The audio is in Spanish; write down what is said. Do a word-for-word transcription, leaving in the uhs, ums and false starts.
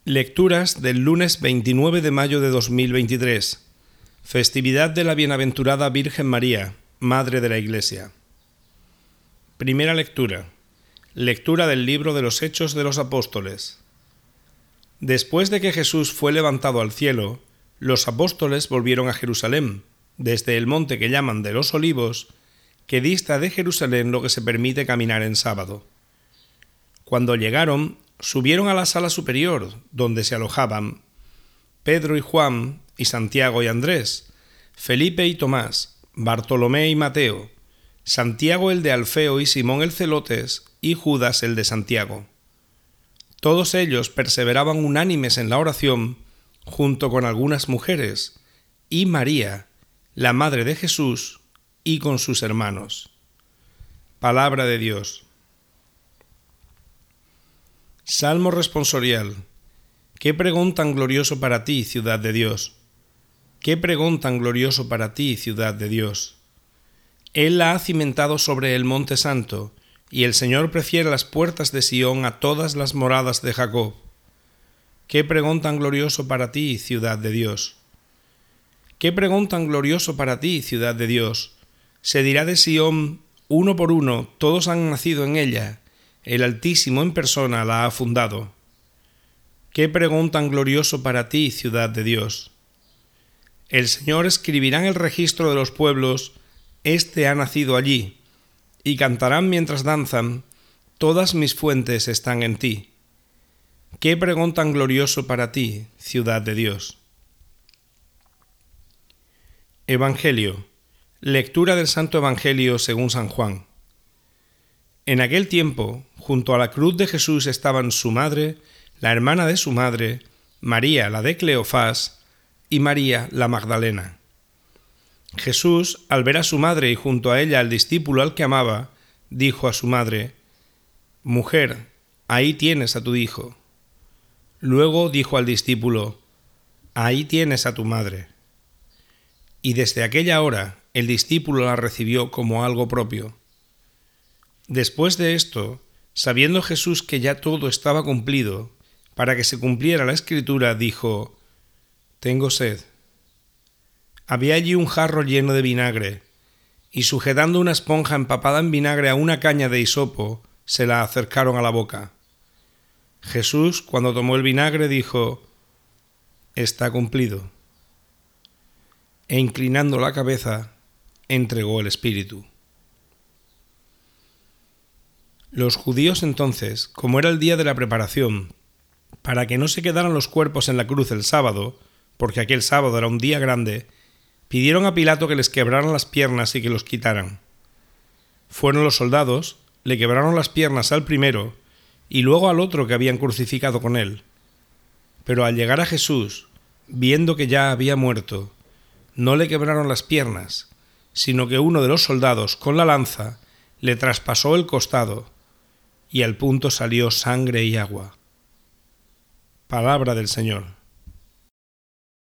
Lecturas del lunes veintinueve de mayo de dos mil veintitrés, festividad de la Bienaventurada Virgen María, Madre de la Iglesia. Primera lectura. Lectura del libro de los Hechos de los Apóstoles. Después de que Jesús fue levantado al cielo, los apóstoles volvieron a Jerusalén, desde el monte que llaman de los Olivos, que dista de Jerusalén lo que se permite caminar en sábado. Cuando llegaron, subieron a la sala superior, donde se alojaban Pedro y Juan, y Santiago y Andrés, Felipe y Tomás, Bartolomé y Mateo, Santiago el de Alfeo y Simón el Celotes, y Judas el de Santiago. Todos ellos perseveraban unánimes en la oración, junto con algunas mujeres, y María, la madre de Jesús, y con sus hermanos. Palabra de Dios. Salmo responsorial. Qué pregón tan glorioso para ti, ciudad de Dios. Qué pregón tan glorioso para ti, ciudad de Dios. Él la ha cimentado sobre el monte santo, y el Señor prefiere las puertas de Sión a todas las moradas de Jacob. Qué pregón tan glorioso para ti, ciudad de Dios. Qué pregón tan glorioso para ti, ciudad de Dios. Se dirá de Sión, uno por uno, todos han nacido en ella. El Altísimo en persona la ha fundado. Qué pregón tan glorioso para ti, ciudad de Dios. El Señor escribirá en el registro de los pueblos, Este ha nacido allí, y cantarán mientras danzan, Todas mis fuentes están en ti. Qué pregón tan glorioso para ti, ciudad de Dios. Evangelio. Lectura del Santo Evangelio según San Juan. En aquel tiempo, junto a la cruz de Jesús estaban su madre, la hermana de su madre, María, la de Cleofás, y María, la Magdalena. Jesús, al ver a su madre y junto a ella al discípulo al que amaba, dijo a su madre: «Mujer, ahí tienes a tu hijo». Luego dijo al discípulo: «Ahí tienes a tu madre». Y desde aquella hora el discípulo la recibió como algo propio. Después de esto, sabiendo Jesús que ya todo estaba cumplido, para que se cumpliera la Escritura, dijo: «Tengo sed». Había allí un jarro lleno de vinagre, y sujetando una esponja empapada en vinagre a una caña de hisopo, se la acercaron a la boca. Jesús, cuando tomó el vinagre, dijo: «Está cumplido». E inclinando la cabeza, entregó el espíritu. Los judíos entonces, como era el día de la preparación, para que no se quedaran los cuerpos en la cruz el sábado, porque aquel sábado era un día grande, pidieron a Pilato que les quebraran las piernas y que los quitaran. Fueron los soldados, le quebraron las piernas al primero y luego al otro que habían crucificado con él. Pero al llegar a Jesús, viendo que ya había muerto, no le quebraron las piernas, sino que uno de los soldados, con la lanza, le traspasó el costado, y al punto salió sangre y agua. Palabra del Señor.